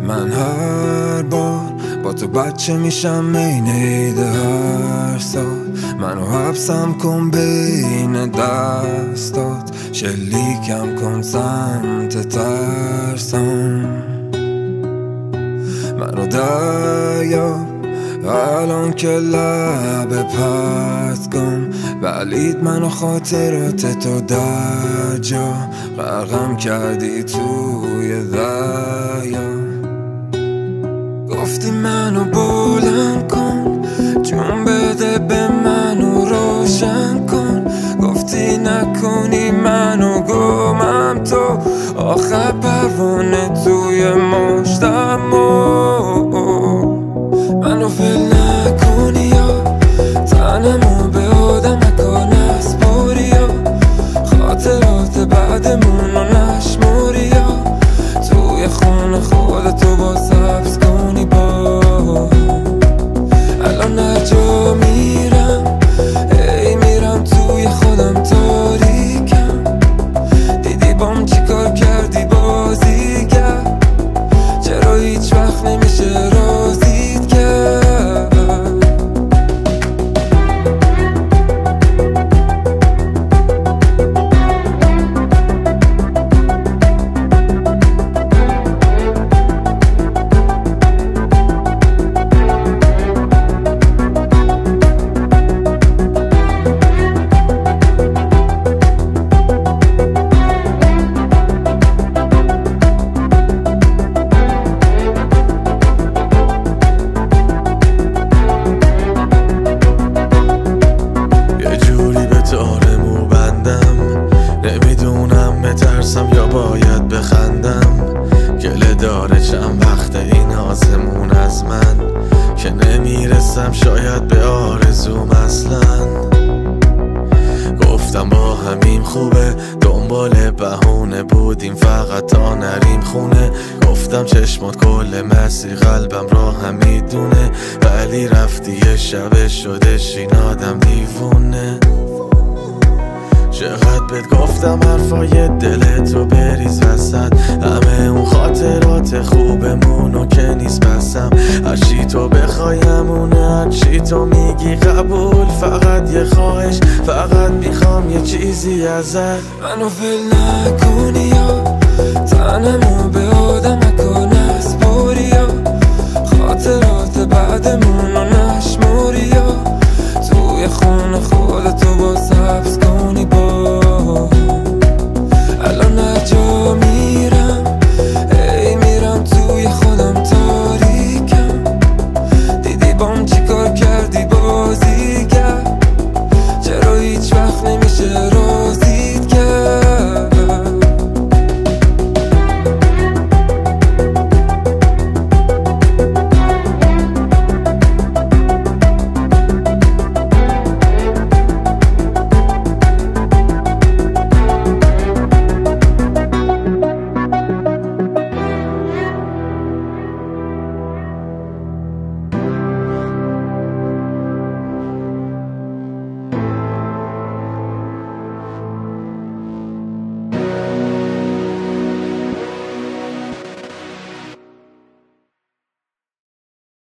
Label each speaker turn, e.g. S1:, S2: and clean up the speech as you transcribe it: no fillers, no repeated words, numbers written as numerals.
S1: من هر بار با تو بچه میشم این عید هر سال. منو حبسم کن بین دستات، شلیکم کن سمت ترسم. منو دریاب الان که لب پس کن، ولید منو خاطرات تو در جا غرقم کردی توی دریا. گفتی منو بلند کن، جون بده به منو روشن کن. گفتی نکنی منو گمم تو، آخر پروانه توی مشتم. منو ول نکنی یا تنمو به آدم نکن اسپوری یا خاطرات بعدمون رو نشموری یا توی خونه خودتو با سبز کنی. با الان هر جا میرم ای میرم توی خودم تاریکم. دیدی بام چی کار کردی بازیگر، چرا هیچ وقت نمیشه رازیت کرد. یا باید بخندم، گله داره چند وقت این آسمون از من که نمیرسم شاید به آرزوم اصلا. گفتم با همین خوبه، دنبال بهونه بودیم فقط تا نریم خونه. گفتم چشمات کل مسیر قلبم را هم میدونه، ولی رفتی یه شب شدش این آدم دیوونه. چقدر بهت گفتم حرفای دلتو بریز وسط، همه اون خاطرات خوبمونو که نیست بسم. هرچی تو بخوای همونه، هرچی تو میگی قبول، فقط یه خواهش، فقط میخوام یه چیزی ازت. منو ول نکنی یا تنمو به